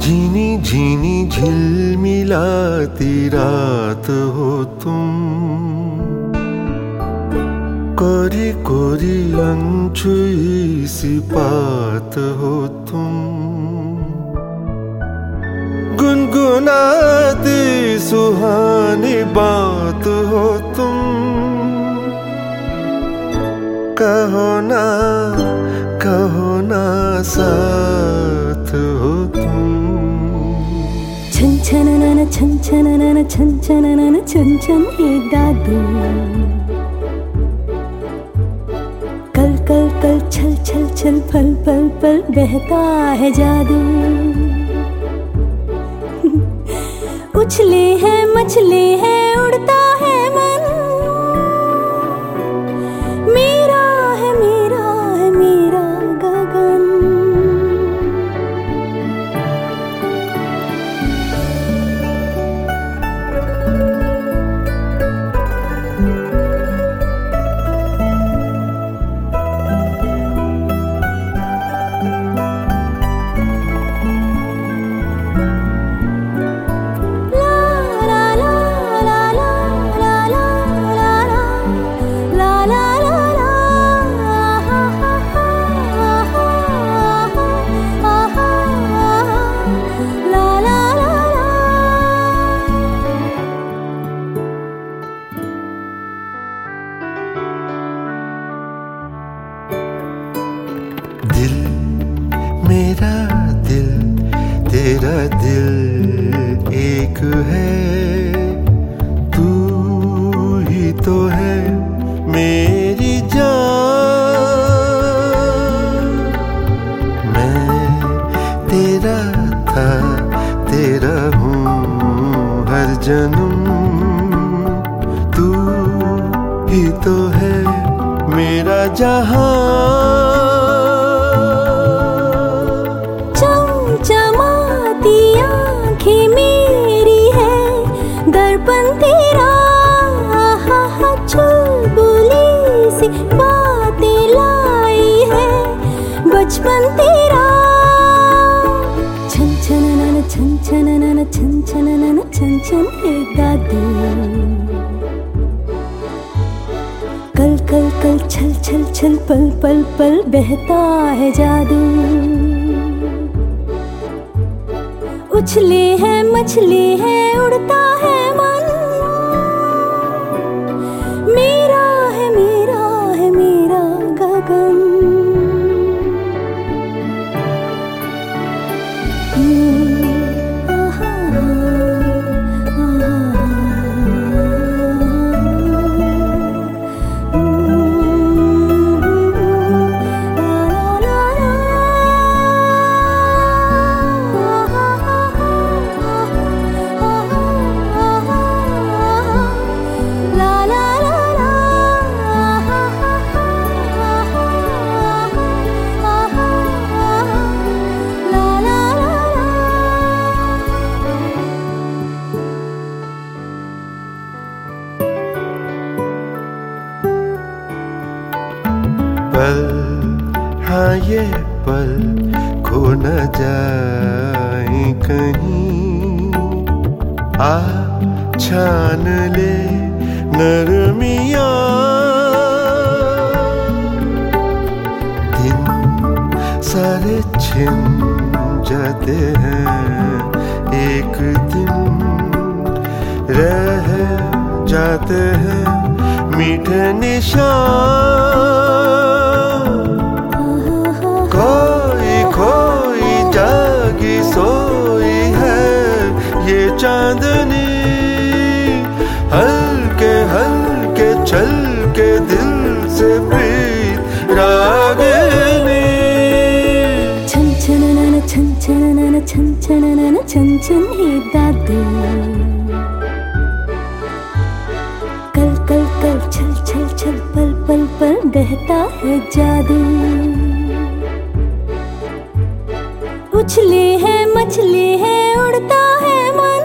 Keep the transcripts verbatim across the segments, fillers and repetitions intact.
झीनी झीनी झिलमिलाती रात हो तुम, कोरी कोरी अनछुई सी बात हो तुम, गुनगुनाती सुहानी बात हो तुम, कहो ना कहो ना साथ हो तुम। छन छन नन छन छन नन छन छन नन छन छन हे दादू, कल कल कल छल छल छल पल पल पल बहता है जादू। उछले है मछली है उड़ता है मन, मेरा है मेरा है मेरा गगन। दिल मेरा दिल तेरा दिल एक है, तू ही तो है मेरी जान। मैं तेरा था तेरा हूँ हर जन्म, तू ही तो है मेरा जहां। चमचमाती आँखें मेरी है, दर्पण तेरा चुलबुली सी बातें लाई है, बचपन तेरा। छन छन नन छन छन नन छन छन नन छन छन हे दादू, कल कल कल छल छल छल पल पल पल बहता है जादू। उछले है मछली है उड़ता है मन, मेरा है मेरा है मेरा गगन। पल हाँ ये पल खो न जाए कहीं, आ छान ले नरमियाँ। दिन सारे छिन जाते हैं एक दिन, रह जाते हैं मीठे निशान। कोई खोई जागी सोई है ये चांदनी, हल्के हल्के चल के दिल से प्रीत रागिनी। छन छन नन छन छन नन छन छन नन छन छन हे दादू, कल कल कल छल छल छल पल पल पल बहता है जादू। उछले है मछली है उड़ता है मन,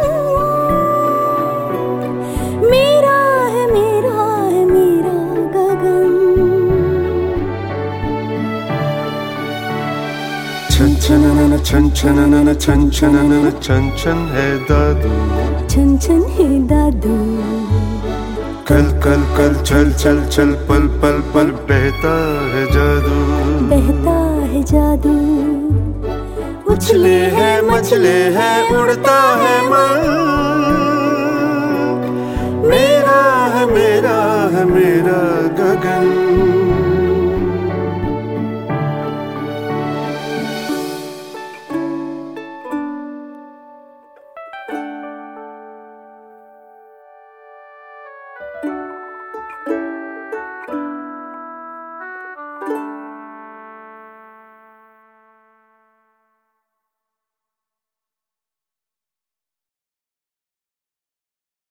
मेरा है मेरा है मेरा गगन। छन छन नन छन छन नन छन छन नन छन छन है दादू, छन छन है दादू। कल कल कल चल चल चल पल पल पल बहता है जादू, बहता है जादू। उछले है मचले है उड़ता है मन,